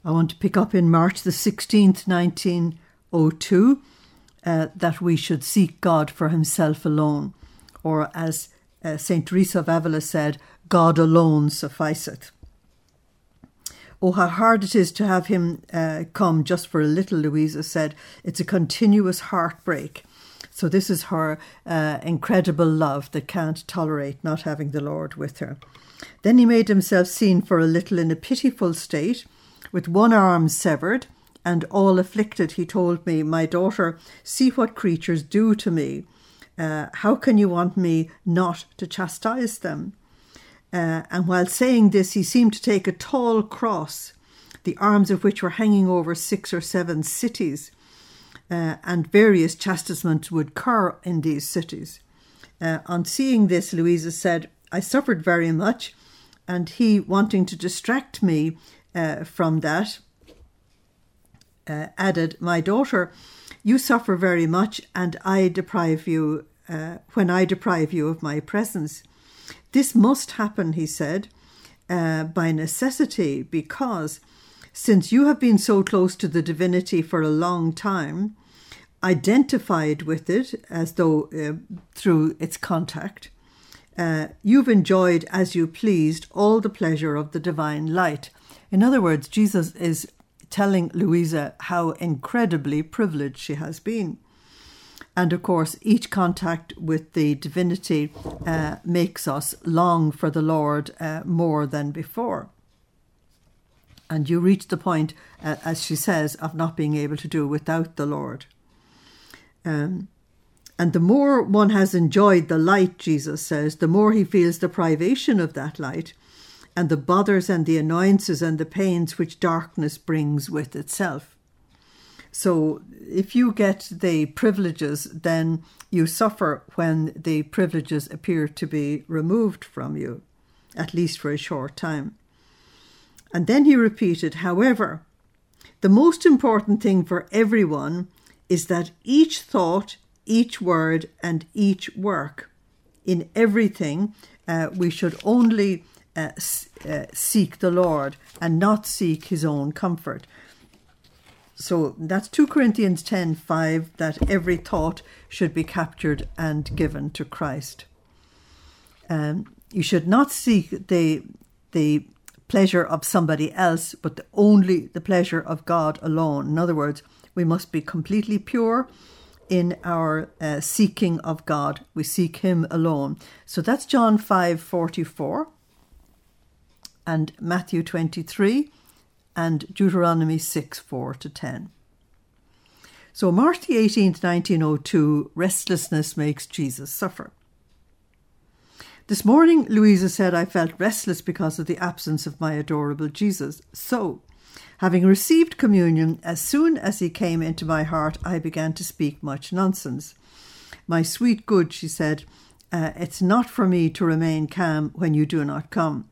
I want to pick up in March the 16th, 1902, that we should seek God for himself alone. Or as St. Teresa of Avila said, God alone sufficeth. Oh, how hard it is to have him come just for a little, Louisa said. It's a continuous heartbreak. So this is her incredible love that can't tolerate not having the Lord with her. Then he made himself seen for a little in a pitiful state, with one arm severed and all afflicted. He told me, "My daughter, see what creatures do to me. How can you want me not to chastise them?" And while saying this, he seemed to take a tall cross, the arms of which were hanging over 6 or 7 cities, and various chastisements would occur in these cities. On seeing this, Louisa said, "I suffered very much," and he, wanting to distract me from that, added, "My daughter, you suffer very much, and I deprive you when I deprive you of my presence. This must happen," he said, "by necessity, because since you have been so close to the divinity for a long time, identified with it as though through its contact, you've enjoyed as you pleased all the pleasure of the divine light." In other words, Jesus is telling Louisa how incredibly privileged she has been. And of course, each contact with the divinity makes us long for the Lord more than before. And you reach the point, as she says, of not being able to do without the Lord. And the more one has enjoyed the light, Jesus says, the more he feels the privation of that light and the bothers and the annoyances and the pains which darkness brings with itself. So if you get the privileges, then you suffer when the privileges appear to be removed from you, at least for a short time. And then he repeated, "However, the most important thing for everyone is that each thought, each word, and each work, in everything, we should only seek the Lord and not seek his own comfort." So that's 2 Corinthians 10:5, that every thought should be captured and given to Christ. You should not seek the pleasure of somebody else, but only the pleasure of God alone. In other words, we must be completely pure in our seeking of God. We seek him alone. So that's John 5:44 and Matthew 23 and Deuteronomy 6:4-10. So March the 18th, 1902, restlessness makes Jesus suffer. "This morning," Louisa said, "I felt restless because of the absence of my adorable Jesus. So, having received communion, as soon as he came into my heart, I began to speak much nonsense. 'My sweet good,' she said, 'it's not for me to remain calm when you do not come.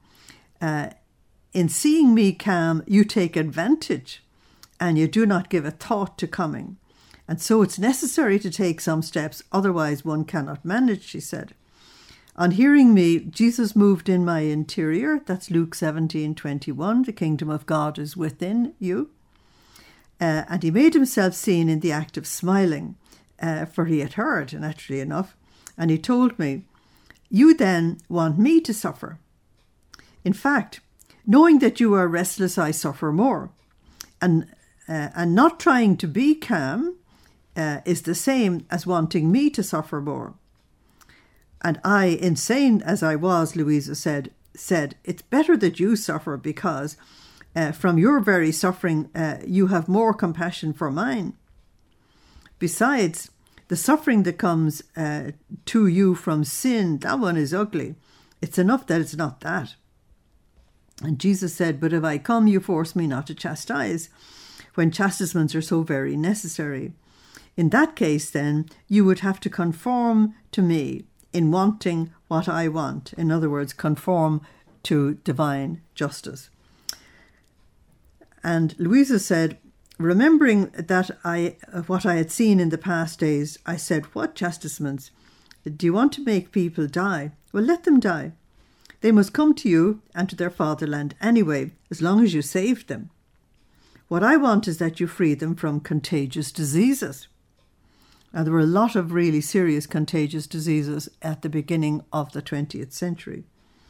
In seeing me calm, you take advantage, and you do not give a thought to coming. And so it's necessary to take some steps, otherwise one cannot manage,' she said. On hearing me, Jesus moved in my interior. That's Luke 17:21. The kingdom of God is within you. And he made himself seen in the act of smiling, for he had heard, naturally enough. And he told me, 'You then want me to suffer. In fact, knowing that you are restless, I suffer more. And not trying to be calm is the same as wanting me to suffer more.' And I, insane as I was," Louisa said, "it's better that you suffer because from your very suffering you have more compassion for mine. Besides, the suffering that comes to you from sin, that one is ugly. It's enough that it's not that." And Jesus said, "But if I come, you force me not to chastise, when chastisements are so very necessary. In that case, then, you would have to conform to me in wanting what I want." In other words, conform to divine justice. And Louisa said, remembering that what I had seen in the past days, I said, "What chastisements? Do you want to make people die? Well, let them die. They must come to you and to their fatherland anyway, as long as you saved them." What I want is that you free them from contagious diseases. Now, there were a lot of really serious contagious diseases at the beginning of the 20th century.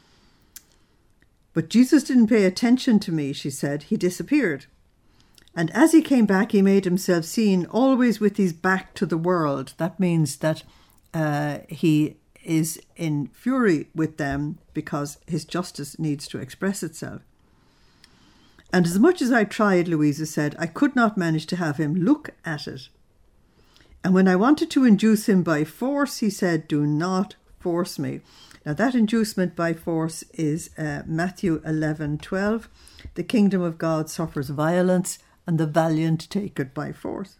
But Jesus didn't pay attention to me, she said. He disappeared. And as he came back, he made himself seen always with his back to the world. That means that he is in fury with them because his justice needs to express itself. And as much as I tried, Louisa said, I could not manage to have him look at it. And when I wanted to induce him by force, he said, do not force me. Now that inducement by force is Matthew 11:12. The kingdom of God suffers violence, and the valiant take it by force.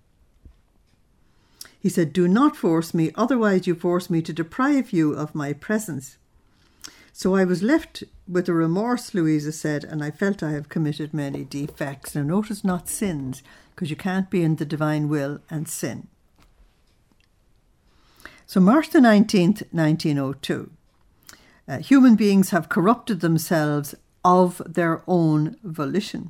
He said, do not force me, otherwise you force me to deprive you of my presence. So I was left with a remorse, Louisa said, and I felt I have committed many defects. Now notice not sins, because you can't be in the divine will and sin. So March the 19th, 1902. Human beings have corrupted themselves of their own volition.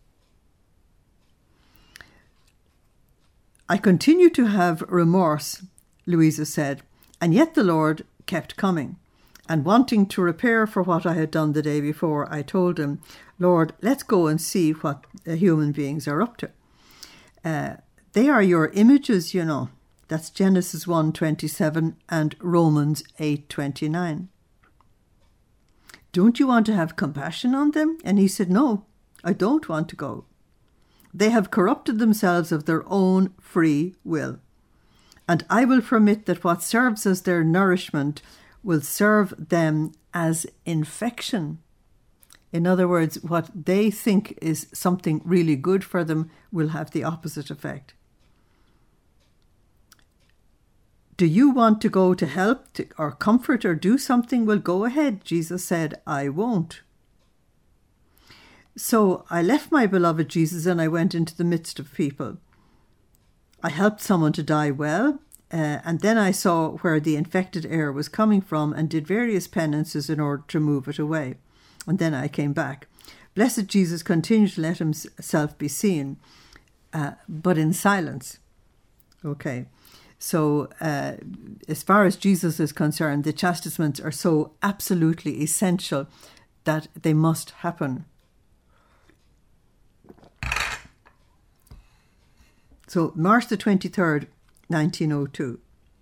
I continue to have remorse, Louisa said, and yet the Lord kept coming. And wanting to repair for what I had done the day before, I told him, Lord, let's go and see what human beings are up to. They are your images, you know. That's Genesis 1:27 and Romans 8:29. Don't you want to have compassion on them? And he said, no, I don't want to go. They have corrupted themselves of their own free will. And I will permit that what serves as their nourishment will serve them as infection. In other words, what they think is something really good for them will have the opposite effect. Do you want to go to help or comfort or do something? Well, go ahead. Jesus said, I won't. So I left my beloved Jesus and I went into the midst of people. I helped someone to die well, and then I saw where the infected air was coming from and did various penances in order to move it away. And then I came back. Blessed Jesus continued to let himself be seen, but in silence. Okay. So as far as Jesus is concerned, the chastisements are so absolutely essential that they must happen. So March the 23rd, 1902.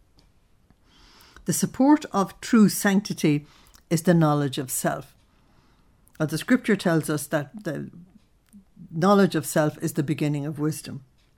The support of true sanctity is the knowledge of self. The scripture tells us that the knowledge of self is the beginning of wisdom.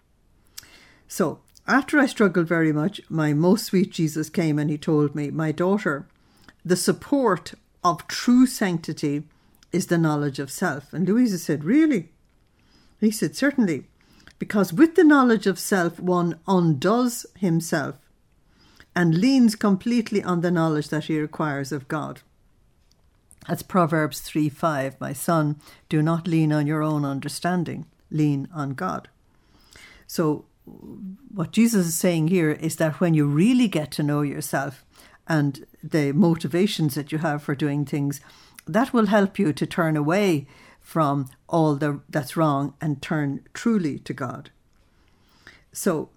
So after I struggled very much, my most sweet Jesus came and he told me, my daughter, the support of true sanctity is the knowledge of self. And Louisa said, really? He said, certainly. Because with the knowledge of self, one undoes himself and leans completely on the knowledge that he requires of God. That's Proverbs 3:5. My son, do not lean on your own understanding, lean on God. So what Jesus is saying here is that when you really get to know yourself and the motivations that you have for doing things, that will help you to turn away from all that's wrong and turn truly to God. So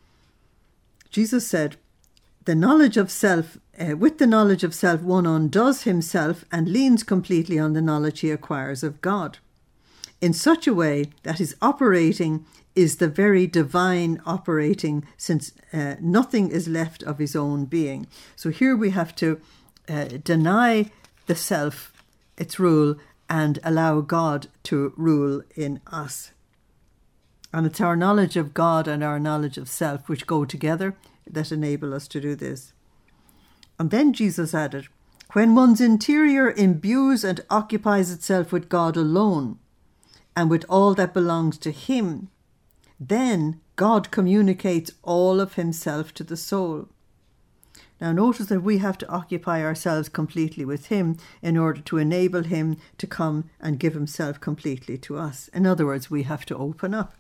Jesus said, the knowledge of self, with the knowledge of self, one undoes himself and leans completely on the knowledge he acquires of God, in such a way that his operating is the very divine operating, since nothing is left of his own being. So here we have to deny the self its rule and allow God to rule in us. And it's our knowledge of God and our knowledge of self which go together that enable us to do this. And then Jesus added, when one's interior imbues and occupies itself with God alone and with all that belongs to him, then God communicates all of himself to the soul. Now notice that we have to occupy ourselves completely with him in order to enable him to come and give himself completely to us. In other words, we have to open up.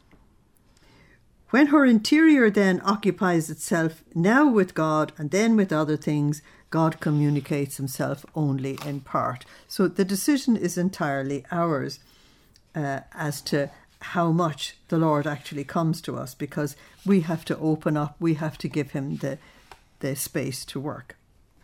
When her interior then occupies itself now with God and then with other things, God communicates himself only in part. So the decision is entirely ours as to how much the Lord actually comes to us, because we have to open up, we have to give him the space to work.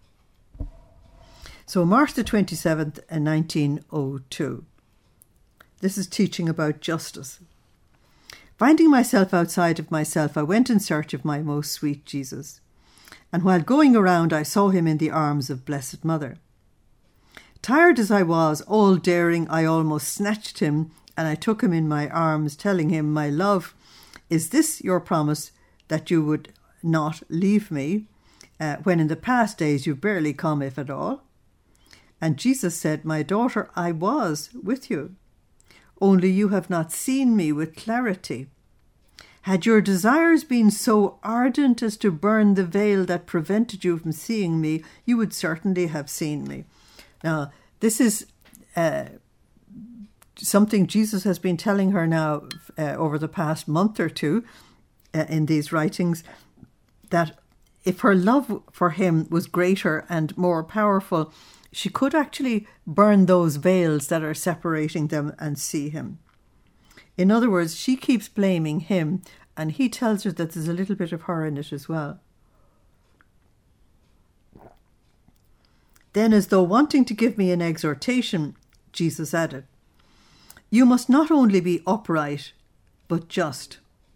So March the 27th, 1902. This is teaching about justice. Finding myself outside of myself, I went in search of my most sweet Jesus. And while going around, I saw him in the arms of Blessed Mother. Tired as I was, all daring, I almost snatched him, and I took him in my arms, telling him, "My love, is this your promise that you would not leave me, when in the past days you've barely come, if at all?" And Jesus said, "My daughter, I was with you. Only you have not seen me with clarity. Had your desires been so ardent as to burn the veil that prevented you from seeing me, you would certainly have seen me." Now, this is something Jesus has been telling her now over the past month or two in these writings, that if her love for him was greater and more powerful, she could actually burn those veils that are separating them and see him. In other words, she keeps blaming him, and he tells her that there's a little bit of her in it as well. Then, as though wanting to give me an exhortation, Jesus added, "You must not only be upright, but just."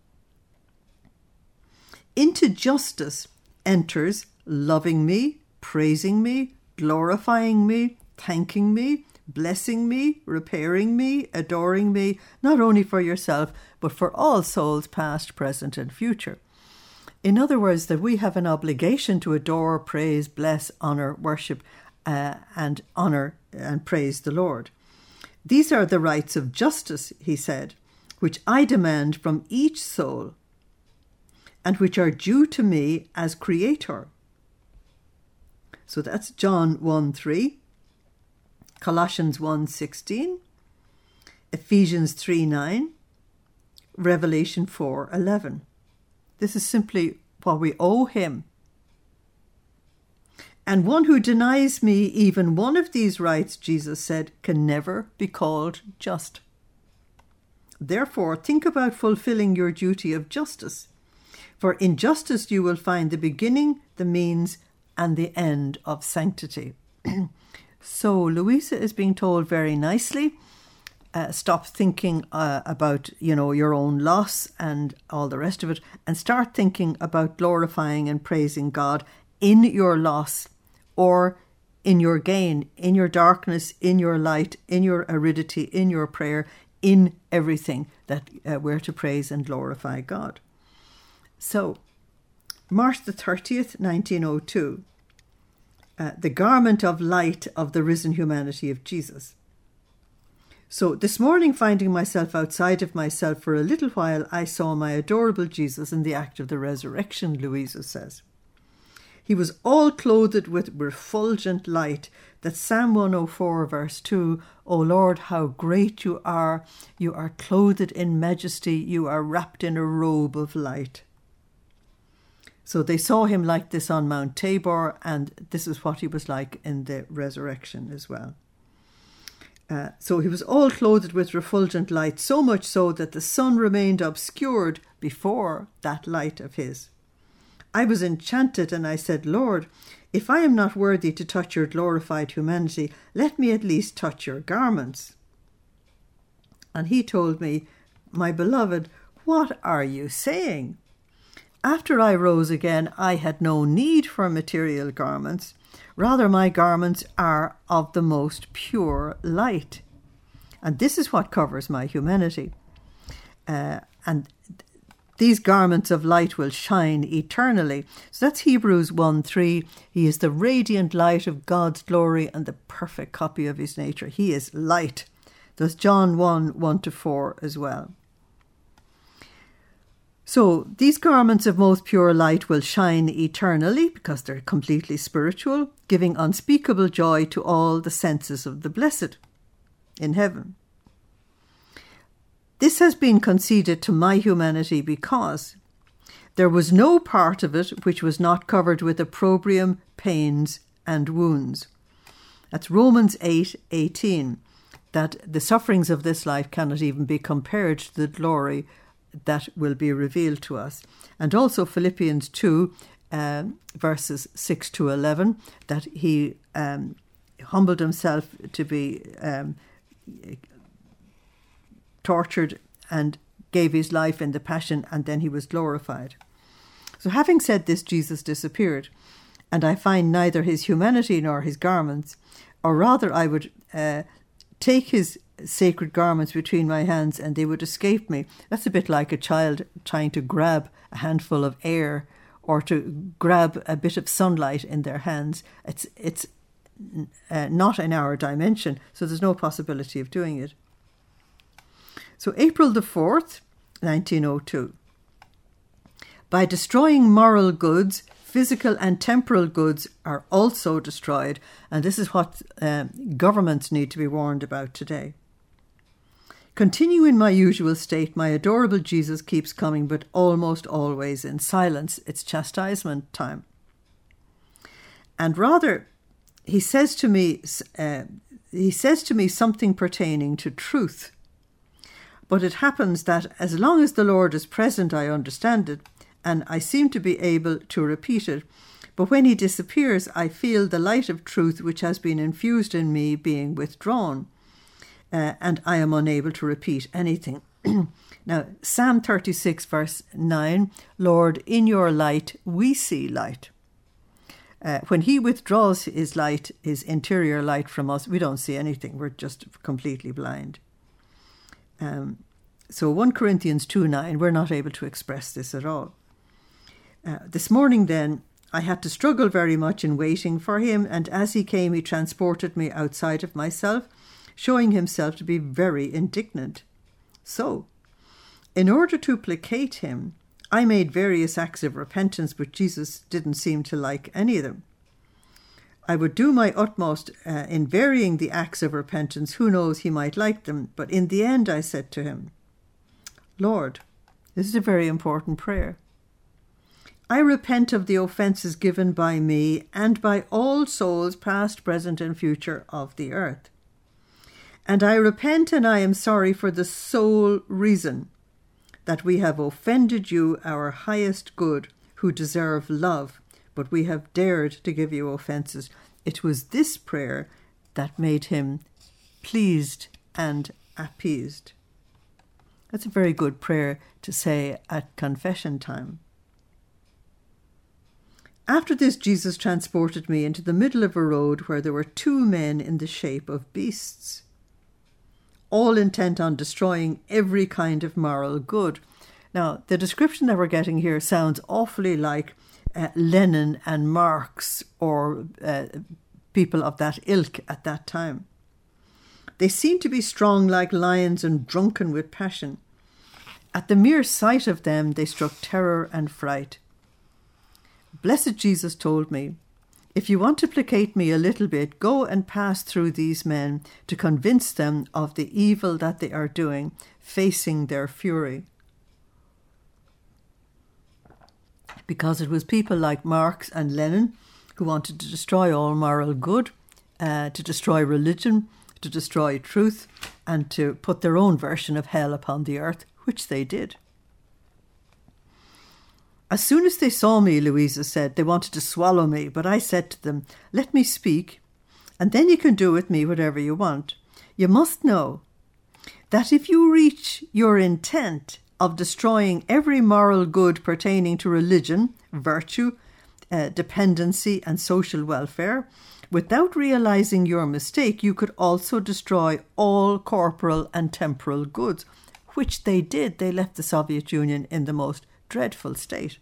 Into justice enters loving me, praising me, glorifying me, thanking me, blessing me, repairing me, adoring me, not only for yourself, but for all souls past, present, and future. In other words, that we have an obligation to adore, praise, bless, honour, worship, and honour and praise the Lord. "These are the rights of justice," he said, "which I demand from each soul, and which are due to me as Creator." So that's John 1:3, Colossians 1:16, Ephesians 3:9, Revelation 4:11. This is simply what we owe him. "And one who denies me even one of these rights," Jesus said, "can never be called just. Therefore, think about fulfilling your duty of justice. For in justice you will find the beginning, the means, and the end of sanctity." So Louisa is being told very nicely, stop thinking about, your own loss and all the rest of it, and start thinking about glorifying and praising God in your loss, or in your gain, in your darkness, in your light, in your aridity, in your prayer, in everything that we're to praise and glorify God. So, March the 30th, 1902, the garment of light of the risen humanity of Jesus. So this morning, finding myself outside of myself for a little while, I saw my adorable Jesus in the act of the resurrection, Louisa says. He was all clothed with refulgent light. That's Psalm 104, verse 2. "O Lord, how great you are! You are clothed in majesty. You are wrapped in a robe of light." So they saw him like this on Mount Tabor, and this is what he was like in the resurrection as well. So he was all clothed with refulgent light, so much so that the sun remained obscured before that light of his. I was enchanted, and I said, "Lord, if I am not worthy to touch your glorified humanity, let me at least touch your garments." And he told me, "My beloved, what are you saying? After I rose again, I had no need for material garments. Rather, my garments are of the most pure light. And this is what covers my humanity. And these garments of light will shine eternally." So that's Hebrews 1:3. He is the radiant light of God's glory and the perfect copy of his nature. He is light. There's John 1:1-4 as well. So these garments of most pure light will shine eternally because they're completely spiritual, giving unspeakable joy to all the senses of the blessed in heaven. This has been conceded to my humanity because there was no part of it which was not covered with opprobrium, pains, and wounds. That's Romans 8:18. that the sufferings of this life cannot even be compared to the glory that will be revealed to us. And also Philippians 2, verses 6 to 11, that he humbled himself to be tortured and gave his life in the passion, and then he was glorified. So having said this, Jesus disappeared, and I find neither his humanity nor his garments, or rather I would take his sacred garments between my hands and they would escape me. That's a bit like a child trying to grab a handful of air or to grab a bit of sunlight in their hands. It's not in our dimension, so there's no possibility of doing it. So April the 4th, 1902. By destroying moral goods, physical and temporal goods are also destroyed. And this is what governments need to be warned about today. Continue in my usual state. My adorable Jesus keeps coming, but almost always in silence. It's chastisement time. And rather, he says to me something pertaining to truth. But it happens that as long as the Lord is present, I understand it, and I seem to be able to repeat it. But when he disappears, I feel the light of truth which has been infused in me being withdrawn, and I am unable to repeat anything. Now, Psalm 36, verse 9, Lord, in your light we see light. When he withdraws his light, his interior light from us, we don't see anything. We're just completely blind. So 1 Corinthians 2:9, we're not able to express this at all. This morning then, I had to struggle very much in waiting for him, and as he came, he transported me outside of myself, showing himself to be very indignant. So, in order to placate him, I made various acts of repentance, but Jesus didn't seem to like any of them. I would do my utmost in varying the acts of repentance. Who knows, he might like them. But in the end, I said to him, Lord, this is a very important prayer. I repent of the offences given by me and by all souls past, present and future of the earth. And I repent and I am sorry for the sole reason that we have offended you, our highest good, who deserve love, but we have dared to give you offences. It was this prayer that made him pleased and appeased. That's a very good prayer to say at confession time. After this, Jesus transported me into the middle of a road where there were two men in the shape of beasts, all intent on destroying every kind of moral good. Now, the description that we're getting here sounds awfully like Lenin and Marx or people of that ilk at that time. They seemed to be strong like lions and drunken with passion. At the mere sight of them, they struck terror and fright. Blessed Jesus told me, if you want to placate me a little bit, go and pass through these men to convince them of the evil that they are doing, facing their fury. Because it was people like Marx and Lenin who wanted to destroy all moral good, to destroy religion, to destroy truth, and to put their own version of hell upon the earth, which they did. As soon as they saw me, Louisa said, they wanted to swallow me, but I said to them, let me speak, and then you can do with me whatever you want. You must know that if you reach your intent of destroying every moral good pertaining to religion, virtue, dependency and social welfare, without realizing your mistake, you could also destroy all corporal and temporal goods, which they did. They left the Soviet Union in the most dreadful state.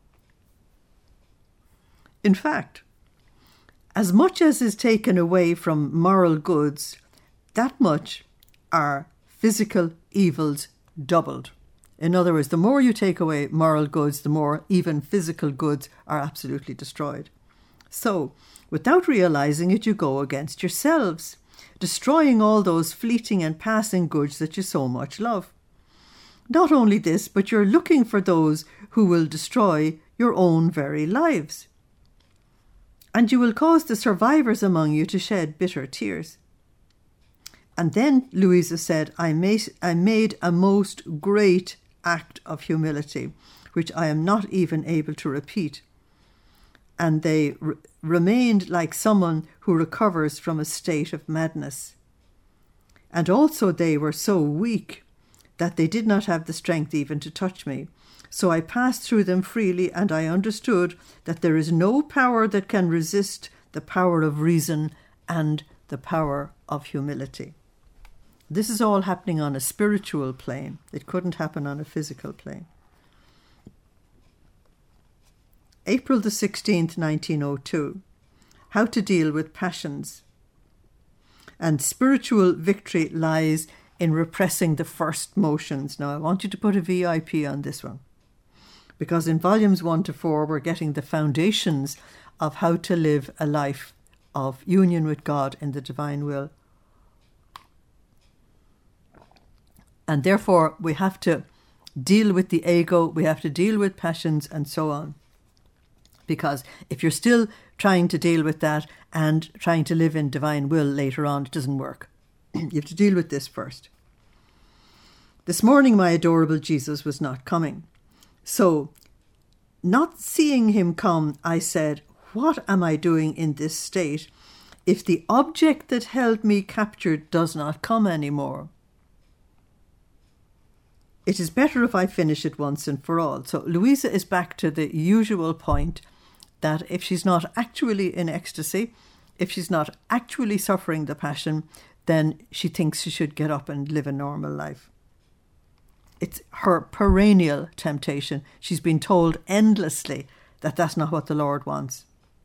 In fact, as much as is taken away from moral goods, that much are physical evils doubled. In other words, the more you take away moral goods, the more even physical goods are absolutely destroyed. So, without realizing it, you go against yourselves, destroying all those fleeting and passing goods that you so much love. Not only this, but you're looking for those who will destroy your own very lives. And you will cause the survivors among you to shed bitter tears. And then Louisa said, I made a most great act of humility, which I am not even able to repeat. And they remained like someone who recovers from a state of madness. And also they were so weak that they did not have the strength even to touch me. So I passed through them freely, and I understood that there is no power that can resist the power of reason and the power of humility. This is all happening on a spiritual plane. It couldn't happen on a physical plane. April the 16th, 1902. How to deal with passions. And spiritual victory lies in repressing the first motions. Now, I want you to put a VIP on this one, because in volumes 1 to 4, we're getting the foundations of how to live a life of union with God in the divine will. And therefore, we have to deal with the ego, we have to deal with passions, and so on. Because if you're still trying to deal with that and trying to live in divine will later on, it doesn't work. You have to deal with this first. This morning, my adorable Jesus was not coming. So, not seeing him come, I said, what am I doing in this state if the object that held me captured does not come anymore? It is better if I finish it once and for all. So Louisa is back to the usual point that if she's not actually in ecstasy, if she's not actually suffering the passion, then she thinks she should get up and live a normal life. It's her perennial temptation. She's been told endlessly that that's not what the Lord wants.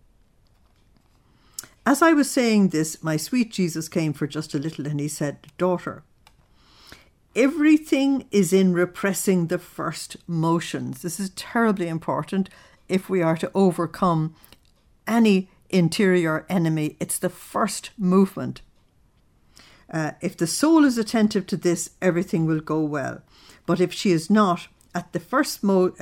As I was saying this, my sweet Jesus came for just a little, and he said, daughter, everything is in repressing the first motions. This is terribly important if we are to overcome any interior enemy. It's the first movement. If the soul is attentive to this, everything will go well. But if she is not, at the first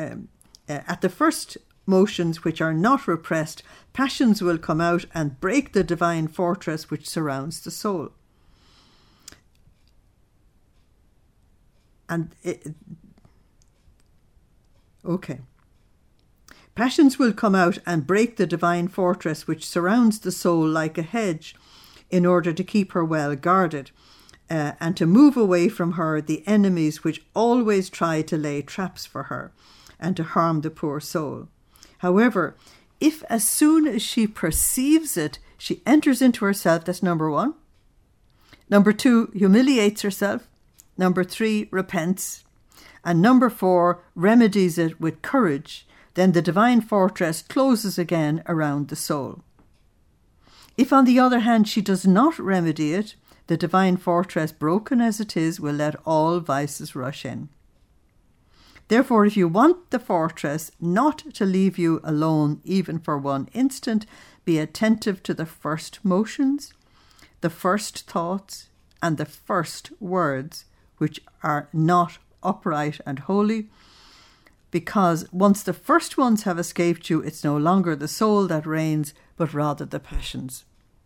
motions which are not repressed, passions will come out and break the divine fortress which surrounds the soul. Passions will come out and break the divine fortress which surrounds the soul like a hedge, in order to keep her well guarded, and to move away from her the enemies which always try to lay traps for her and to harm the poor soul. However, if as soon as she perceives it, she enters into herself, that's number 1. Number 2, humiliates herself. Number 3, repents. And number 4, remedies it with courage, then the divine fortress closes again around the soul. If, on the other hand, she does not remedy it, the divine fortress, broken as it is, will let all vices rush in. Therefore, if you want the fortress not to leave you alone even for one instant, be attentive to the first motions, the first thoughts, and the first words, which are not upright and holy, because once the first ones have escaped you, it's no longer the soul that reigns, but rather the passions.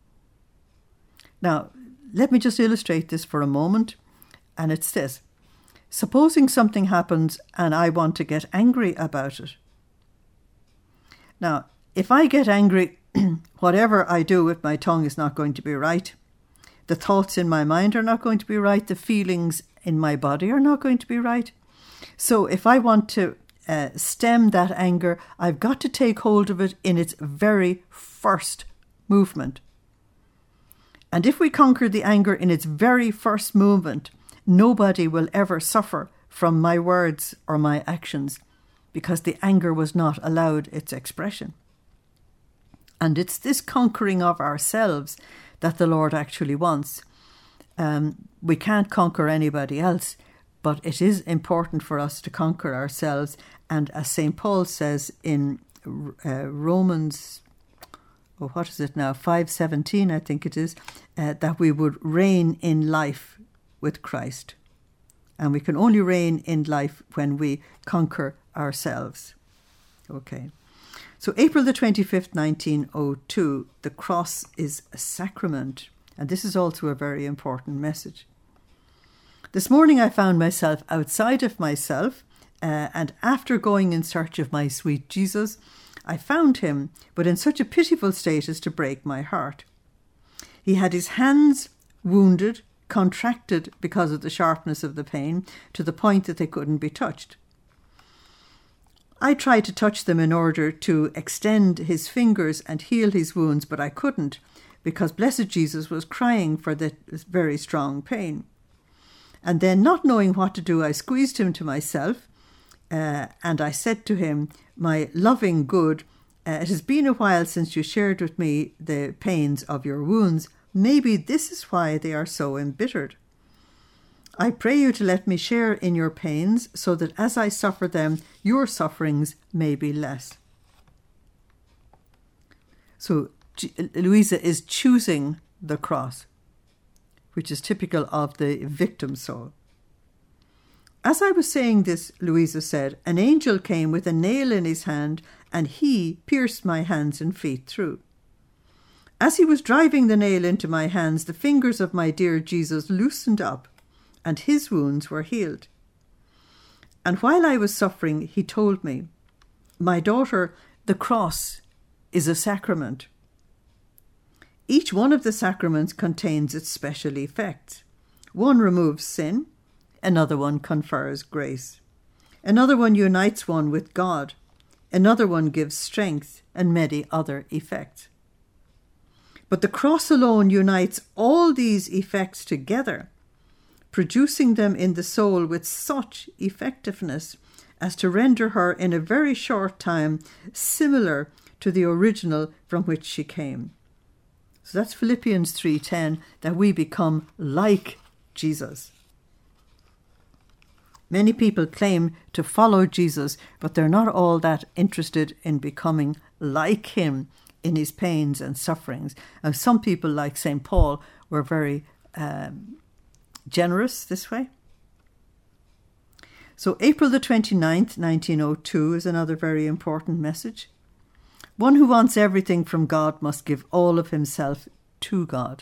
Now, let me just illustrate this for a moment, and it's this. Supposing something happens and I want to get angry about it. Now, if I get angry, whatever I do with my tongue is not going to be right. The thoughts in my mind are not going to be right. The feelings in my body are not going to be right. So if I want to stem that anger, I've got to take hold of it in its very first movement. And if we conquer the anger in its very first movement, nobody will ever suffer from my words or my actions, because the anger was not allowed its expression. And it's this conquering of ourselves that the Lord actually wants. We can't conquer anybody else, but it is important for us to conquer ourselves. And as St. Paul says in Romans, 5:17, I think it is, that we would reign in life with Christ. And we can only reign in life when we conquer ourselves. Okay. So April the 25th, 1902, the cross is a sacrament. And this is also a very important message. This morning I found myself outside of myself, and after going in search of my sweet Jesus, I found him, but in such a pitiful state as to break my heart. He had his hands wounded, contracted because of the sharpness of the pain, to the point that they couldn't be touched. I tried to touch them in order to extend his fingers and heal his wounds, but I couldn't, because blessed Jesus was crying for this very strong pain. And then, not knowing what to do, I squeezed him to myself, and I said to him, "My loving good, it has been a while since you shared with me the pains of your wounds. Maybe this is why they are so embittered. I pray you to let me share in your pains, so that as I suffer them, your sufferings may be less." So Louisa is choosing the cross, which is typical of the victim soul. As I was saying this, Louisa said, an angel came with a nail in his hand, and he pierced my hands and feet through. As he was driving the nail into my hands, the fingers of my dear Jesus loosened up, and his wounds were healed. And while I was suffering, he told me, "My daughter, the cross is a sacrament. Each one of the sacraments contains its special effects. One removes sin, another one confers grace. Another one unites one with God. Another one gives strength, and many other effects. But the cross alone unites all these effects together, producing them in the soul with such effectiveness as to render her in a very short time similar to the original from which she came." So that's Philippians 3:10, that we become like Jesus. Many people claim to follow Jesus, but they're not all that interested in becoming like him in his pains and sufferings. And some people, like St. Paul, were very generous this way. So April the 29th, 1902 is another very important message. One who wants everything from God must give all of himself to God.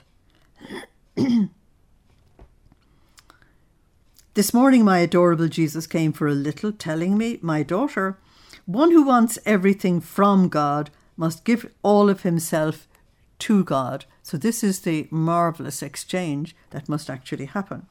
This morning my adorable Jesus came for a little, telling me, "My daughter, one who wants everything from God must give all of himself to God." So this is the marvellous exchange that must actually happen.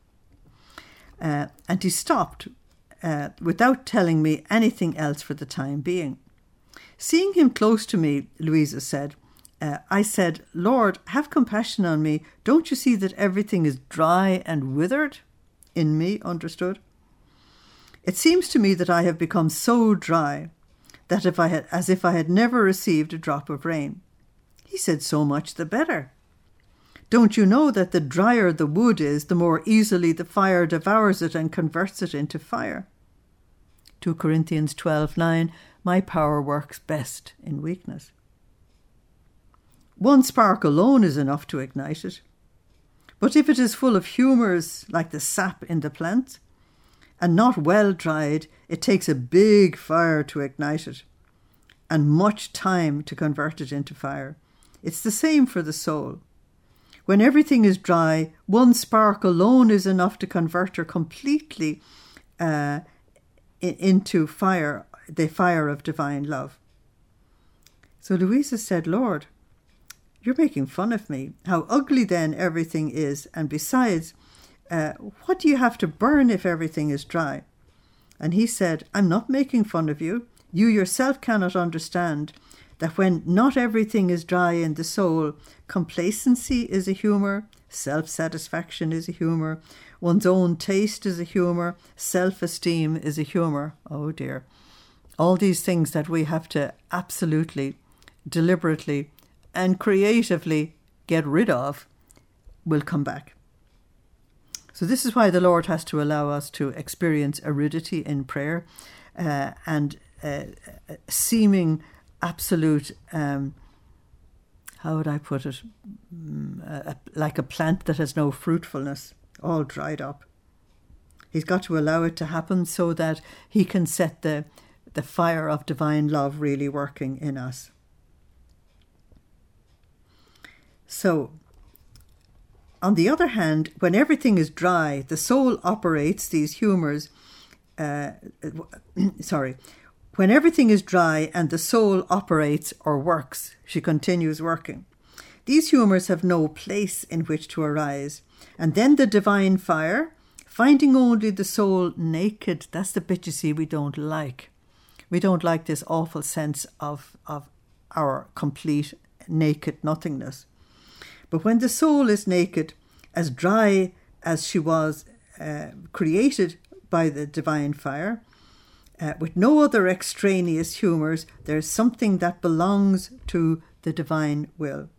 And he stopped without telling me anything else for the time being. Seeing him close to me, Louisa said, I said, "Lord, have compassion on me. Don't you see that everything is dry and withered?" In me, understood. "It seems to me that I have become so dry that as if I had never received a drop of rain." He said, "So much the better. Don't you know that the drier the wood is, the more easily the fire devours it and converts it into fire?" 2 Corinthians 12:9, "My power works best in weakness." One spark alone is enough to ignite it. But if it is full of humours like the sap in the plant, and not well dried, it takes a big fire to ignite it, and much time to convert it into fire. It's the same for the soul. When everything is dry, one spark alone is enough to convert her completely into fire, the fire of divine love. So Louisa said, "Lord, you're making fun of me. How ugly then everything is. And besides, what do you have to burn if everything is dry?" And he said, "I'm not making fun of you. You yourself cannot understand that when not everything is dry in the soul, complacency is a humour, self-satisfaction is a humour, one's own taste is a humour, self-esteem is a humour." Oh dear. All these things that we have to absolutely, deliberately, and creatively get rid of will come back. So this is why the Lord has to allow us to experience aridity in prayer and seeming absolute, how would I put it, like a plant that has no fruitfulness, all dried up. He's got to allow it to happen so that he can set the fire of divine love really working in us. So, On the other hand, when everything is dry, the soul operates these humours. When everything is dry and the soul operates or works, she continues working. These humours have no place in which to arise. And then the divine fire, finding only the soul naked, that's the bit you see we don't like. We don't like this awful sense of our complete naked nothingness. But when the soul is naked, as dry as she was created by the divine fire, with no other extraneous humours, there's something that belongs to the divine will.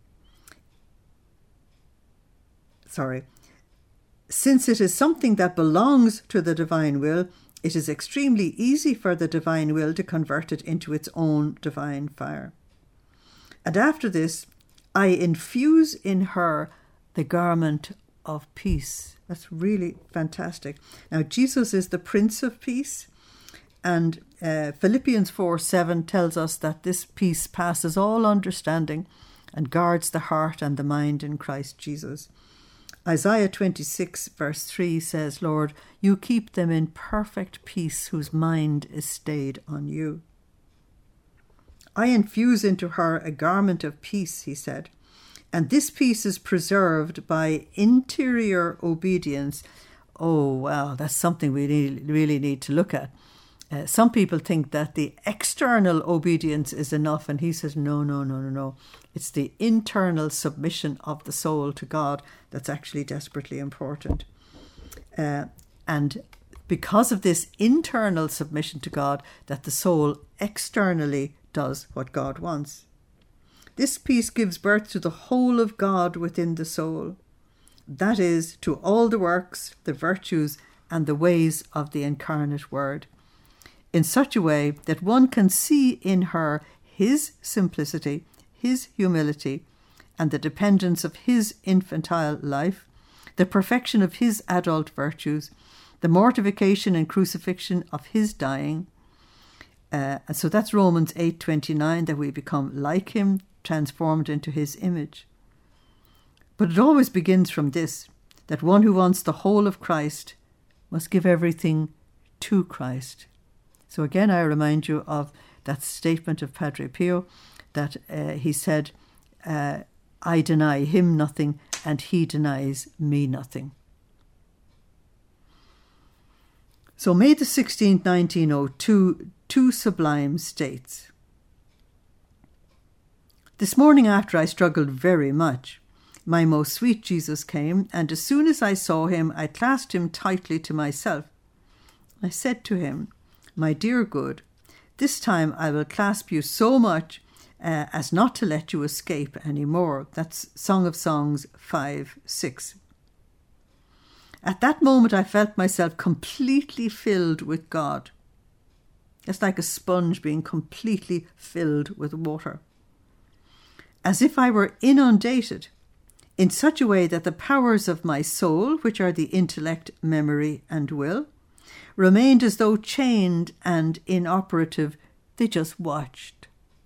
Since it is something that belongs to the divine will, it is extremely easy for the divine will to convert it into its own divine fire. And after this, I infuse in her the garment of peace. That's really fantastic. Now, Jesus is the Prince of Peace, and Philippians 4:7 tells us that this peace passes all understanding and guards the heart and the mind in Christ Jesus. Isaiah 26 verse 3 says, Lord, you keep them in perfect peace whose mind is stayed on you. I infuse into her a garment of peace, he said, and this peace is preserved by interior obedience. Oh, wow, that's something we really need to look at. Some people think that the external obedience is enough, and he says, no. It's the internal submission of the soul to God that's actually desperately important. And because of this internal submission to God, that the soul externally does what God wants. This peace gives birth to the whole of God within the soul. That is, to all the works, the virtues, and the ways of the incarnate Word, in such a way that one can see in her his simplicity, his humility, and the dependence of his infantile life, the perfection of his adult virtues, the mortification and crucifixion of his dying. So that's Romans 8:29, that we become like him, transformed into his image. But it always begins from this, that one who wants the whole of Christ must give everything to Christ. So again, I remind you of that statement of Padre Pio, that he said, I deny him nothing and he denies me nothing. So May the 16th, 1902, two sublime states. This morning after I struggled very much, my most sweet Jesus came, and as soon as I saw him, I clasped him tightly to myself. I said to him, my dear good, this time I will clasp you so much as not to let you escape any more. That's Song of Songs 5:6. At that moment I felt myself completely filled with God. It's like a sponge being completely filled with water. As if I were inundated in such a way that the powers of my soul, which are the intellect, memory, and will, remained as though chained and inoperative. They just watched.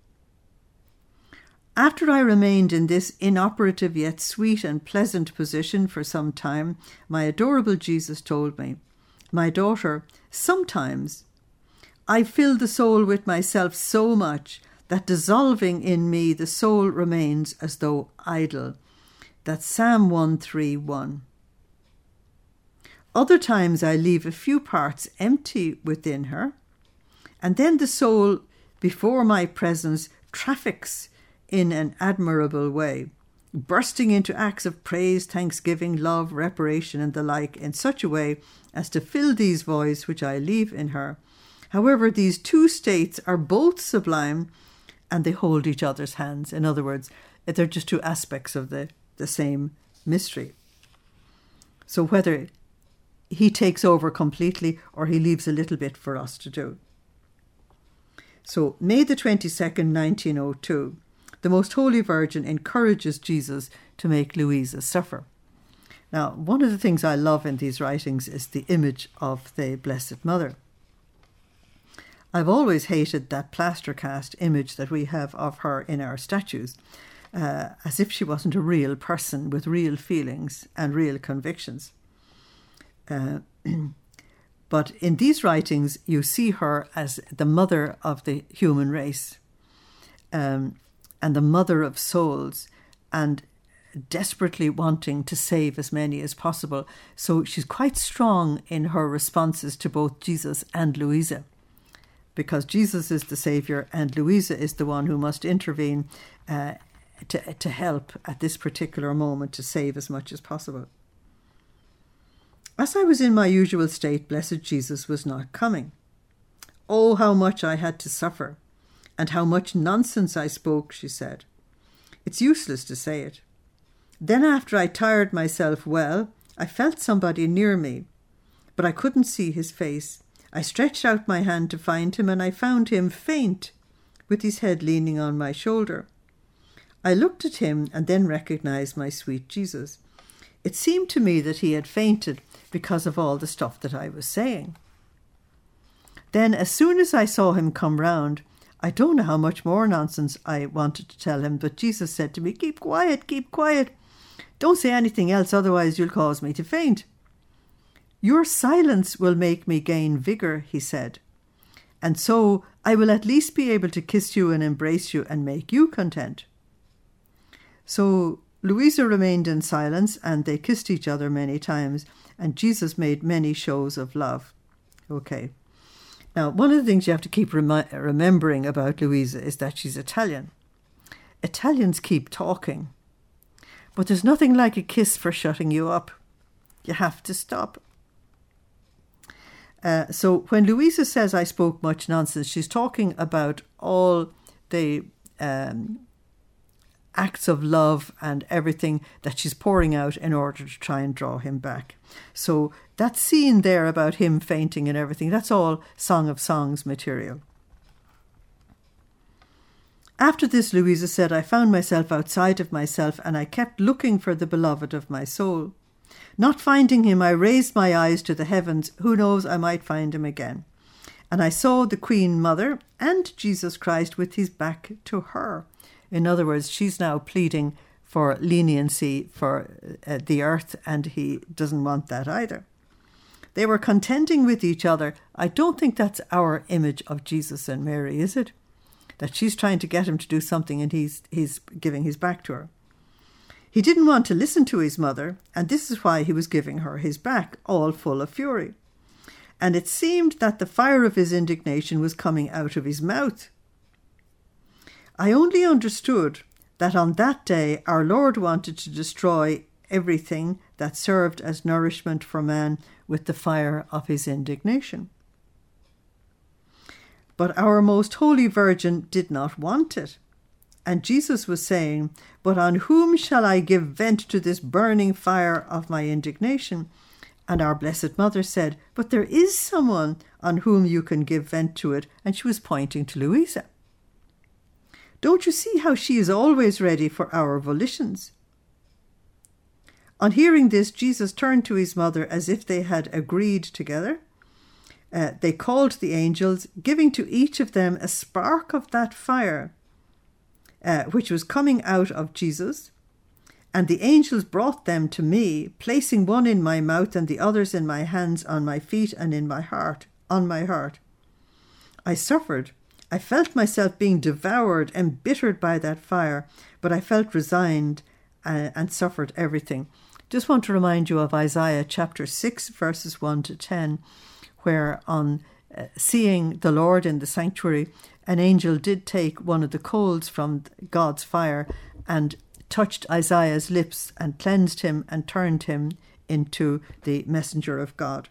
After I remained in this inoperative yet sweet and pleasant position for some time, my adorable Jesus told me, my daughter, sometimes I fill the soul with myself so much that dissolving in me the soul remains as though idle. That's Psalm 131. Other times I leave a few parts empty within her, and then the soul, before my presence, traffics in an admirable way, bursting into acts of praise, thanksgiving, love, reparation, and the like, in such a way as to fill these voids which I leave in her. However, these two states are both sublime, and they hold each other's hands. In other words, they're just two aspects of the same mystery. So whether he takes over completely or he leaves a little bit for us to do. So May the 22nd, 1902, the Most Holy Virgin encourages Jesus to make Louisa suffer. Now, one of the things I love in these writings is the image of the Blessed Mother. I've always hated that plaster cast image that we have of her in our statues. as if she wasn't a real person with real feelings and real convictions. But in these writings, you see her as the mother of the human race, and the mother of souls, and desperately wanting to save as many as possible. So she's quite strong in her responses to both Jesus and Louisa, because Jesus is the Saviour and Louisa is the one who must intervene to help at this particular moment to save as much as possible. As I was in my usual state, blessed Jesus was not coming. Oh, how much I had to suffer, and how much nonsense I spoke, she said. It's useless to say it. Then after I tired myself well, I felt somebody near me, but I couldn't see his face. I stretched out my hand to find him, and I found him faint, with his head leaning on my shoulder. I looked at him and then recognized my sweet Jesus. It seemed to me that he had fainted because of all the stuff that I was saying. Then, as soon as I saw him come round, I don't know how much more nonsense I wanted to tell him, but Jesus said to me, keep quiet, keep quiet. Don't say anything else, otherwise you'll cause me to faint. Your silence will make me gain vigour, he said, and so I will at least be able to kiss you and embrace you and make you content. So Louisa remained in silence, and they kissed each other many times, and Jesus made many shows of love. Okay. Now, one of the things you have to keep remembering about Louisa is that she's Italian. Italians keep talking, but there's nothing like a kiss for shutting you up. You have to stop. So when Louisa says I spoke much nonsense, she's talking about all the acts of love and everything that she's pouring out in order to try and draw him back. So that scene there about him fainting and everything, that's all Song of Songs material. After this, Louisa said, I found myself outside of myself, and I kept looking for the beloved of my soul. Not finding him, I raised my eyes to the heavens. Who knows, I might find him again. And I saw the Queen Mother and Jesus Christ with his back to her. In other words, she's now pleading for leniency for the earth, and he doesn't want that either. They were contending with each other. I don't think that's our image of Jesus and Mary, is it? That she's trying to get him to do something and he's giving his back to her. He didn't want to listen to his mother, and this is why he was giving her his back, all full of fury. And it seemed that the fire of his indignation was coming out of his mouth. I only understood that on that day our Lord wanted to destroy everything that served as nourishment for man with the fire of his indignation. But our most holy Virgin did not want it. And Jesus was saying, but on whom shall I give vent to this burning fire of my indignation? And our Blessed Mother said, but there is someone on whom you can give vent to it. And she was pointing to Louisa. Don't you see how she is always ready for our volitions? On hearing this, Jesus turned to his mother as if they had agreed together. They called the angels, giving to each of them a spark of that fire, which was coming out of Jesus. And the angels brought them to me, placing one in my mouth and the others in my hands, on my feet, and in my heart, on my heart. I suffered. I felt myself being devoured, embittered by that fire, but I felt resigned and suffered everything. Just want to remind you of Isaiah chapter 6, verses 1 to 10, where on seeing the Lord in the sanctuary, an angel did take one of the coals from God's fire and touched Isaiah's lips and cleansed him and turned him into the messenger of God.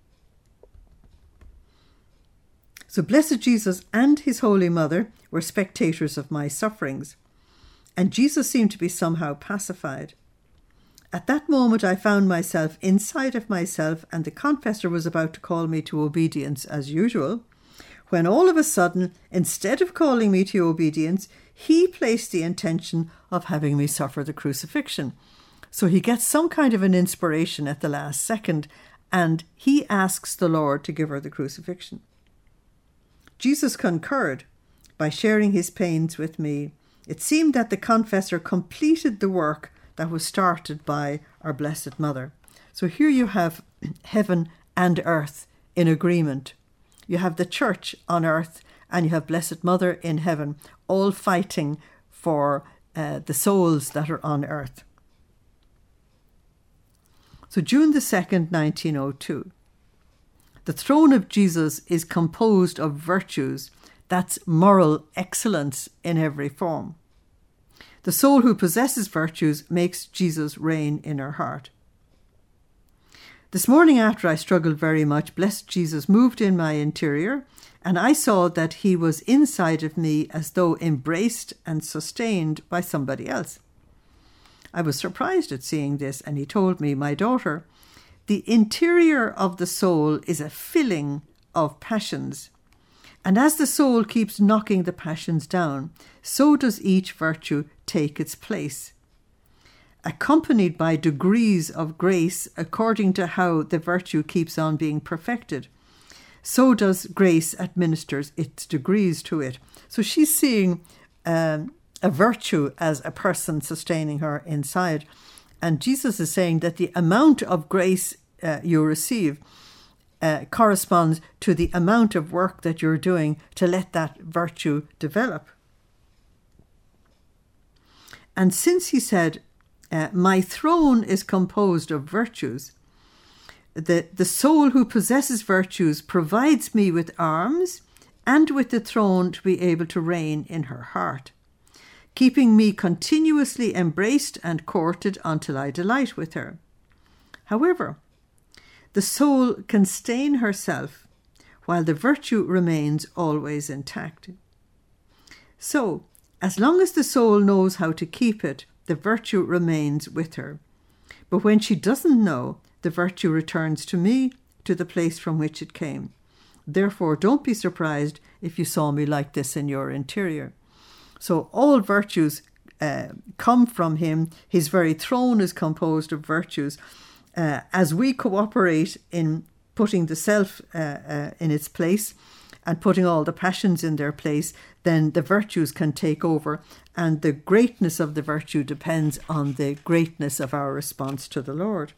So blessed Jesus and his Holy Mother were spectators of my sufferings, and Jesus seemed to be somehow pacified. At that moment I found myself inside of myself, and the confessor was about to call me to obedience as usual, when all of a sudden, instead of calling me to obedience, he placed the intention of having me suffer the crucifixion. So he gets some kind of an inspiration at the last second, and he asks the Lord to give her the crucifixion. Jesus concurred by sharing his pains with me It seemed that the confessor completed the work that was started by our Blessed Mother. So here you have heaven and earth in agreement. You have the church on earth and you have Blessed Mother in heaven, all fighting for the souls that are on earth. So June the 2nd, 1902. The throne of Jesus is composed of virtues. That's moral excellence in every form. The soul who possesses virtues makes Jesus reign in her heart. This morning, after I struggled very much, blessed Jesus moved in my interior, and I saw that he was inside of me as though embraced and sustained by somebody else. I was surprised at seeing this, and he told me, "My daughter, the interior of the soul is a filling of passions. And as the soul keeps knocking the passions down, so does each virtue take its place, accompanied by degrees of grace according to how the virtue keeps on being perfected. So does grace administers its degrees to it." So she's seeing a virtue as a person sustaining her inside. And Jesus is saying that the amount of grace you receive corresponds to the amount of work that you're doing to let that virtue develop. And since he said, "My throne is composed of virtues," the soul who possesses virtues provides me with arms and with the throne to be able to reign in her heart, keeping me continuously embraced and courted until I delight with her. However, the soul can stain herself while the virtue remains always intact. So, as long as the soul knows how to keep it, the virtue remains with her. But when she doesn't know, the virtue returns to me, to the place from which it came. Therefore, don't be surprised if you saw me like this in your interior. So all virtues come from him. His very throne is composed of virtues. As we cooperate in putting the self in its place and putting all the passions in their place, then the virtues can take over, and the greatness of the virtue depends on the greatness of our response to the Lord.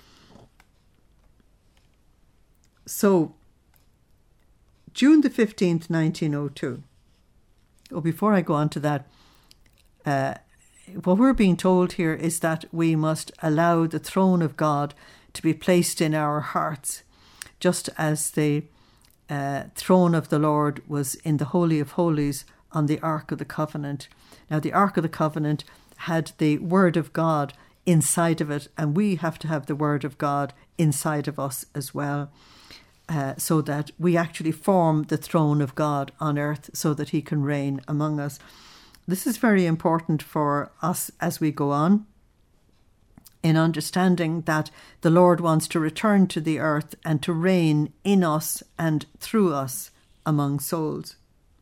So, June the 15th, 1902. Before I go on to that, what we're being told here is that we must allow the throne of God to be placed in our hearts, just as the throne of the Lord was in the Holy of Holies on the Ark of the Covenant. Now, the Ark of the Covenant had the Word of God inside of it, and we have to have the Word of God inside of us as well, so that we actually form the throne of God on earth so that he can reign among us. This is very important for us as we go on, in understanding that the Lord wants to return to the earth and to reign in us and through us among souls.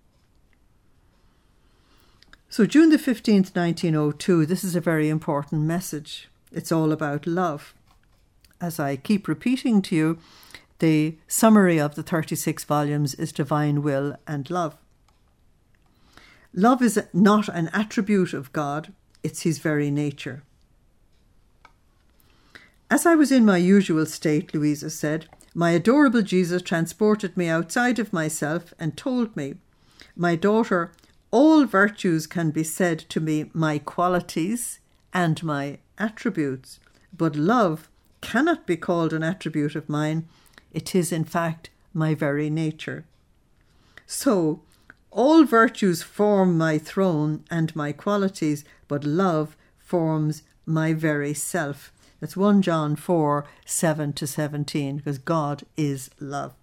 So June the 15th, 1902, this is a very important message. It's all about love. As I keep repeating to you, the summary of the 36 volumes is Divine Will and Love. Love is not an attribute of God, it's his very nature. As I was in my usual state, Louisa said, my adorable Jesus transported me outside of myself and told me, "My daughter, all virtues can be said to be my qualities and my attributes, but love cannot be called an attribute of mine. It is, in fact, my very nature. So, all virtues form my throne and my qualities, but love forms my very self." That's 1 John 4, 7-17, because God is love.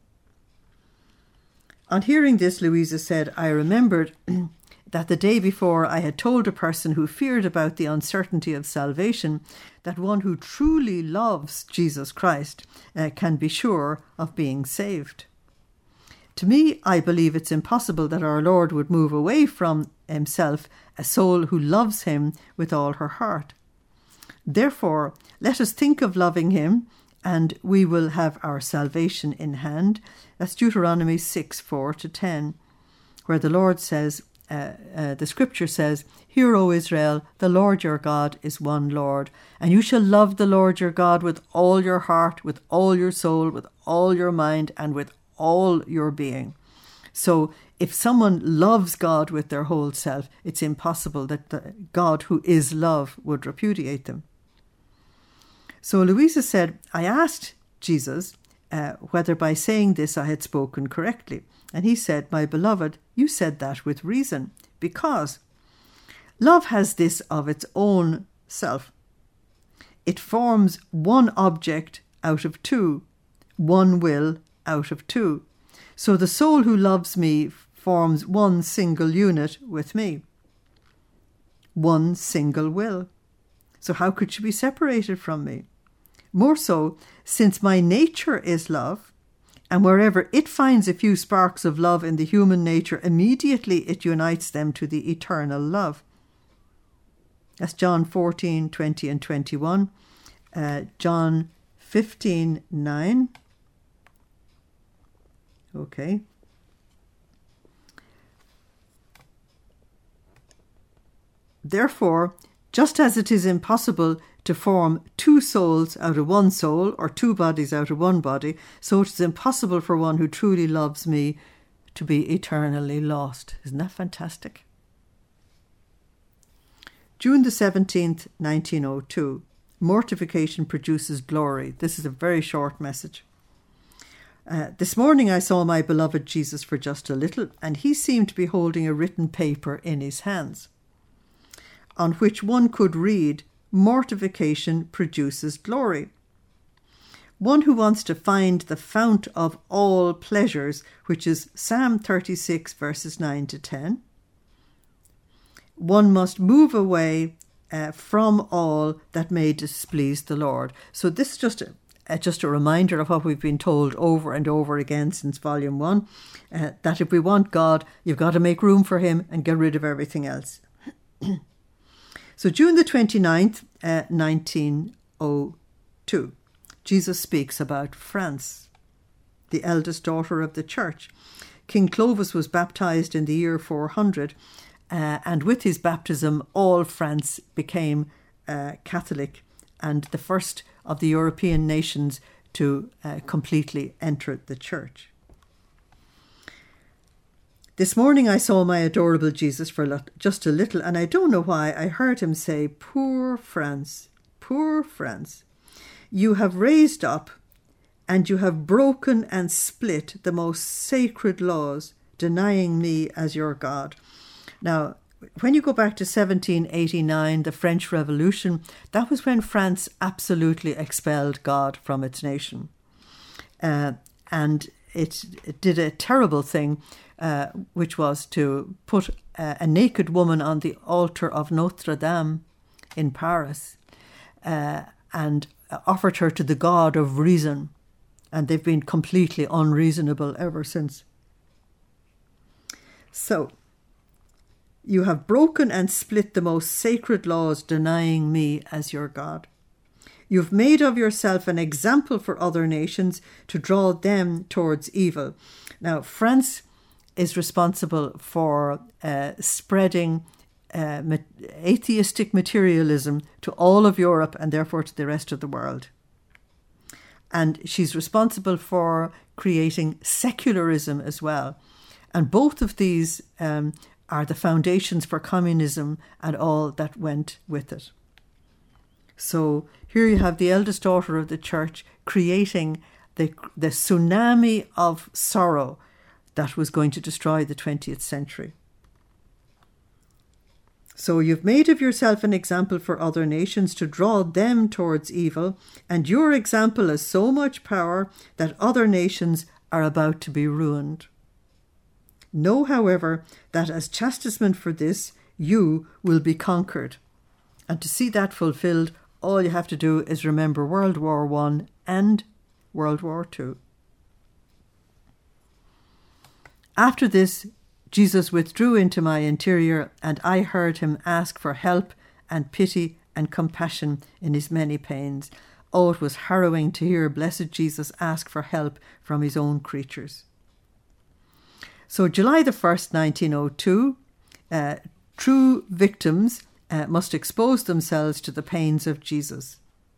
On hearing this, Louisa said, I remembered that the day before I had told a person who feared about the uncertainty of salvation that one who truly loves Jesus Christ can be sure of being saved. To me, I believe it's impossible that our Lord would move away from himself a soul who loves him with all her heart. Therefore, let us think of loving him, and we will have our salvation in hand. That's Deuteronomy 6, 4-10, where the Lord says, the scripture says, "Hear, O Israel, the Lord your God is one Lord, and you shall love the Lord your God with all your heart, with all your soul, with all your mind, and with all your being." So if someone loves God with their whole self, it's impossible that the God who is love would repudiate them. So Louisa said, "I asked Jesus whether by saying this I had spoken correctly. And he said, 'My beloved, you said that with reason, because love has this of its own self. It forms one object out of two, one will out of two. So the soul who loves me forms one single unit with me, one single will. So how could she be separated from me? More so, since my nature is love, and wherever it finds a few sparks of love in the human nature, immediately it unites them to the eternal love." That's John 14, 20 and 21. John 15, 9. Okay. "Therefore, just as it is impossible to form two souls out of one soul, or two bodies out of one body, so it is impossible for one who truly loves me to be eternally lost." Isn't that fantastic? June the 17th, 1902. Mortification produces glory. This is a very short message. "This morning I saw my beloved Jesus for just a little, and he seemed to be holding a written paper in his hands, on which one could read, 'Mortification produces glory.' One who wants to find the fount of all pleasures, which is Psalm 36, verses 9 to 10, one must move away from all that may displease the Lord." So this is just a reminder of what we've been told over and over again since Volume 1, that if we want God, you've got to make room for him and get rid of everything else. So June the 29th, 1902, Jesus speaks about France, the eldest daughter of the church. King Clovis was baptized in the year 400, and with his baptism, all France became Catholic and the first of the European nations to completely enter the church. "This morning I saw my adorable Jesus for just a little, and I don't know why I heard him say, 'Poor France, poor France, you have raised up and you have broken and split the most sacred laws, denying me as your God.'" Now, when you go back to 1789, the French Revolution, that was when France absolutely expelled God from its nation. And it did a terrible thing, which was to put a naked woman on the altar of Notre Dame in Paris and offered her to the god of reason. And they've been completely unreasonable ever since. So, "You have broken and split the most sacred laws, denying me as your God. You've made of yourself an example for other nations to draw them towards evil." Now, France is responsible for spreading atheistic materialism to all of Europe and therefore to the rest of the world. And she's responsible for creating secularism as well. And both of these are the foundations for communism and all that went with it. So here you have the eldest daughter of the church creating the tsunami of sorrow that was going to destroy the 20th century. "So you've made of yourself an example for other nations to draw them towards evil, and your example has so much power that other nations are about to be ruined. Know, however, that as chastisement for this, you will be conquered." And to see that fulfilled, all you have to do is remember World War I and World War II. "After this, Jesus withdrew into my interior, and I heard him ask for help and pity and compassion in his many pains." Oh, it was harrowing to hear blessed Jesus ask for help from his own creatures. So July the 1st, 1902, true victims must expose themselves to the pains of Jesus.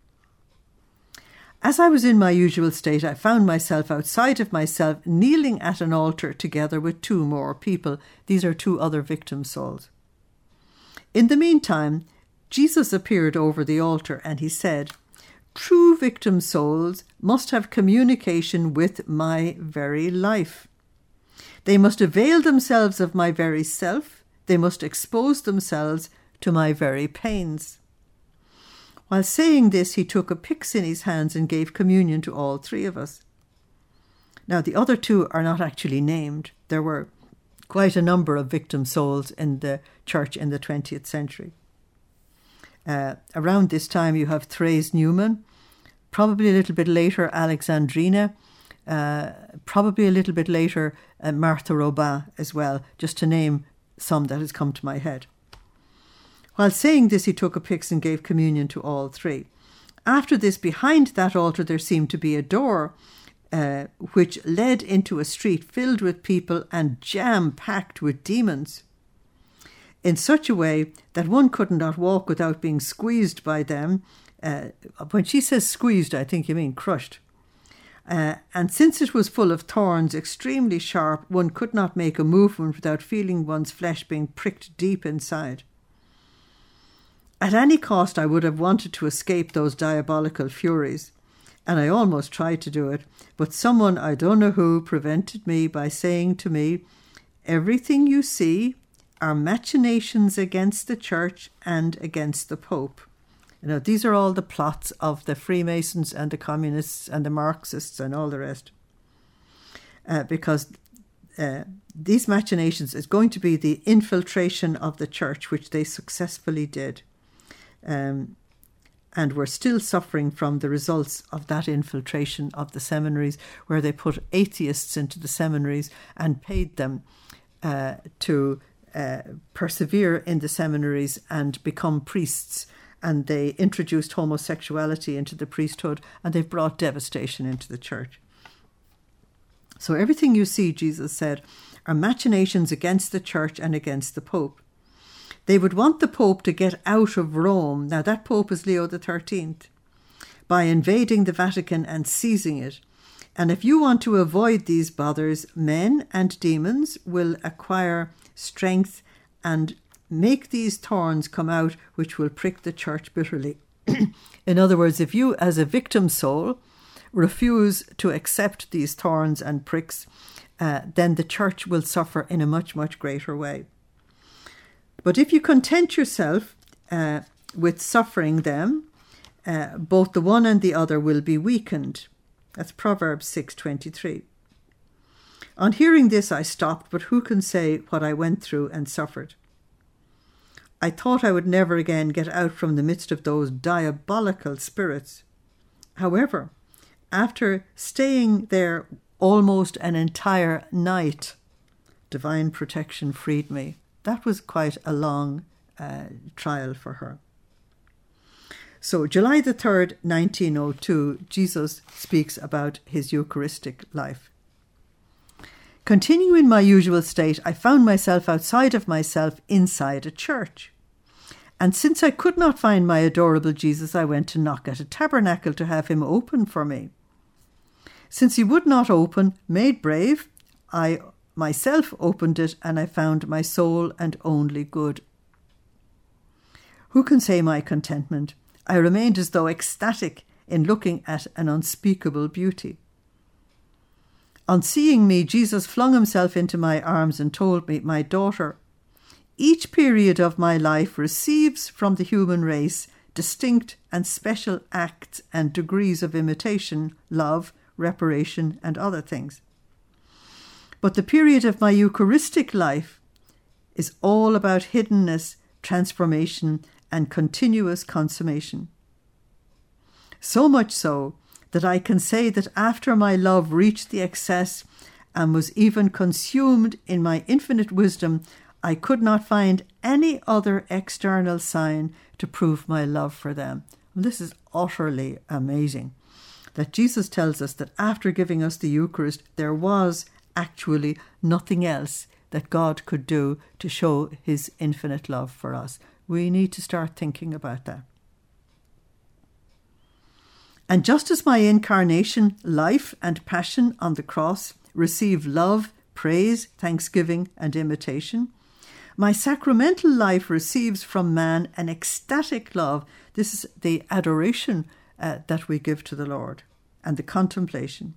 As I was in my usual state, I found myself outside of myself, kneeling at an altar together with 2 more people. These are 2 other victim souls. In the meantime, Jesus appeared over the altar and he said, "True victim souls must have communication with my very life. They must avail themselves of my very self. They must expose themselves to my very pains." While saying this, he took a pyx in his hands and gave communion to all 3 of us. Now, the other 2 are not actually named. There were quite a number of victim souls in the church in the 20th century. Around this time, you have Therese Newman, probably a little bit later, Alexandrina, probably a little bit later, Martha Robin as well, just to name some that has come to my head. While saying this, he took a pyx and gave communion to all 3. After this, behind that altar, there seemed to be a door which led into a street filled with people and jam-packed with demons, in such a way that one could not walk without being squeezed by them. When she says squeezed, I think you mean crushed. And since it was full of thorns, extremely sharp, one could not make a movement without feeling one's flesh being pricked deep inside. At any cost, I would have wanted to escape those diabolical furies, and I almost tried to do it, but someone, I don't know who, prevented me by saying to me, "Everything you see are machinations against the church and against the Pope." You know, these are all the plots of the Freemasons and the communists and the Marxists and all the rest. Because these machinations is going to be the infiltration of the church, which they successfully did. And we're still suffering from the results of that infiltration of the seminaries, where they put atheists into the seminaries and paid them to persevere in the seminaries and become priests. And they introduced homosexuality into the priesthood, and they've brought devastation into the church. So everything you see, Jesus said, are machinations against the church and against the Pope. They would want the Pope to get out of Rome. Now, that Pope is Leo XIII, by invading the Vatican and seizing it. And if you want to avoid these bothers, men and demons will acquire strength and make these thorns come out, which will prick the church bitterly. In other words, if you, as a victim soul, refuse to accept these thorns and pricks, then the church will suffer in a much, much greater way. But if you content yourself with suffering them, both the one and the other will be weakened. That's Proverbs 6:23. On hearing this, I stopped, but who can say what I went through and suffered? I thought I would never again get out from the midst of those diabolical spirits. However, after staying there almost an entire night, divine protection freed me. That was quite a long trial for her. So July the 3rd, 1902, Jesus speaks about his Eucharistic life. Continuing in my usual state, I found myself outside of myself inside a church. And since I could not find my adorable Jesus, I went to knock at a tabernacle to have him open for me. Since he would not open, made brave, I myself opened it, and I found my sole and only good. Who can say my contentment? I remained as though ecstatic in looking at an unspeakable beauty. On seeing me, Jesus flung himself into my arms and told me, "My daughter, each period of my life receives from the human race distinct and special acts and degrees of imitation, love, reparation, and other things. But the period of my Eucharistic life is all about hiddenness, transformation, and continuous consummation. So much so that I can say that after my love reached the excess and was even consumed in my infinite wisdom, I could not find any other external sign to prove my love for them." Well, this is utterly amazing, that Jesus tells us that after giving us the Eucharist, there was actually nothing else that God could do to show his infinite love for us. We need to start thinking about that. And just as my incarnation, life and passion on the cross receive love, praise, thanksgiving and imitation, my sacramental life receives from man an ecstatic love. This is the adoration that we give to the Lord, and the contemplation.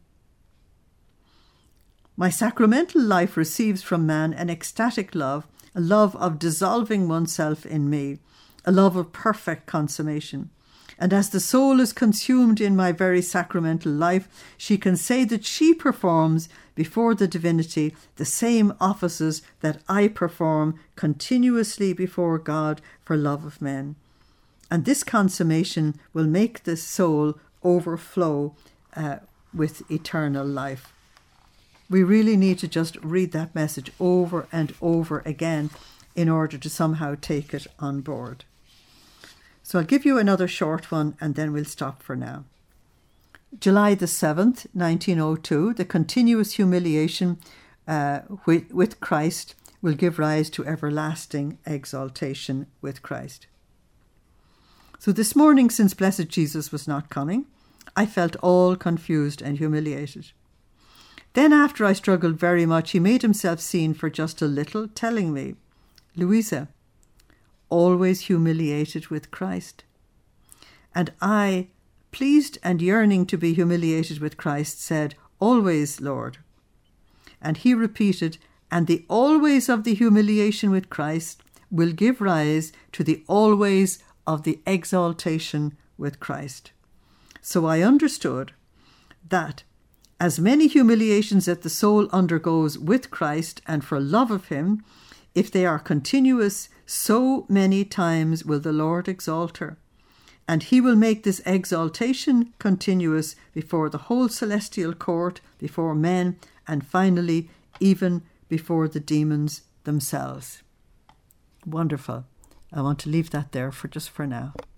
My sacramental life receives from man an ecstatic love, a love of dissolving oneself in me, a love of perfect consummation. And as the soul is consumed in my very sacramental life, she can say that she performs before the divinity the same offices that I perform continuously before God for love of men. And this consummation will make the soul overflow with eternal life. We really need to just read that message over and over again in order to somehow take it on board. So I'll give you another short one and then we'll stop for now. July the 7th, 1902, the continuous humiliation with Christ will give rise to everlasting exaltation with Christ. So this morning, since Blessed Jesus was not coming, I felt all confused and humiliated. Then after I struggled very much, he made himself seen for just a little, telling me, Louisa, always humiliated with Christ. And I, pleased and yearning to be humiliated with Christ, said, always, Lord. And he repeated, and the always of the humiliation with Christ will give rise to the always of the exaltation with Christ. So I understood that as many humiliations that the soul undergoes with Christ and for love of him, if they are continuous, so many times will the Lord exalt her. And he will make this exaltation continuous before the whole celestial court, before men, and finally even before the demons themselves. Wonderful. I want to leave that there for now.